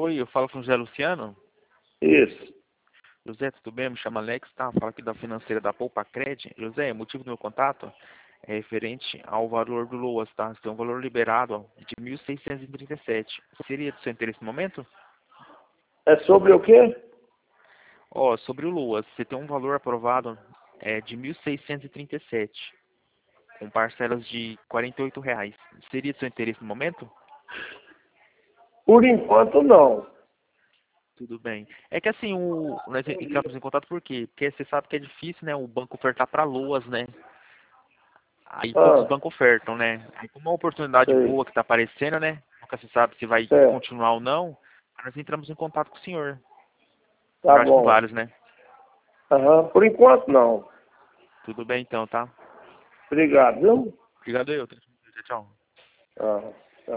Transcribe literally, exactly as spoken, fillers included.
Oi, eu falo com o José Luciano. Isso. José, tudo bem? Me chama Alex, tá? Fala aqui da financeira da Poupa Cred. José, o motivo do meu contato é referente ao valor do Loas, tá? Você tem um valor liberado ó, de mil seiscentos e trinta e sete. Seria do seu interesse no momento? É sobre o quê? Ó, sobre o Loas, você tem um valor aprovado é, de mil seiscentos e trinta e sete, com parcelas de quarenta e oito reais. Seria do seu interesse no momento? Por enquanto, não. Tudo bem. É que assim, o, nós entramos em contato por quê? Porque você sabe que é difícil, né? O banco ofertar para Loas, né? Aí poucos Ah, bancos ofertam, né? Aí como é uma oportunidade sei. boa que está aparecendo, né? Nunca se sabe se vai Certo. continuar ou não. Nós entramos em contato com o senhor. Tá Conversa com bom. vários, né? Aham. Por enquanto, não. Tudo bem então, tá? Obrigado, viu? Obrigado eu. Tchau, tchau. Ah.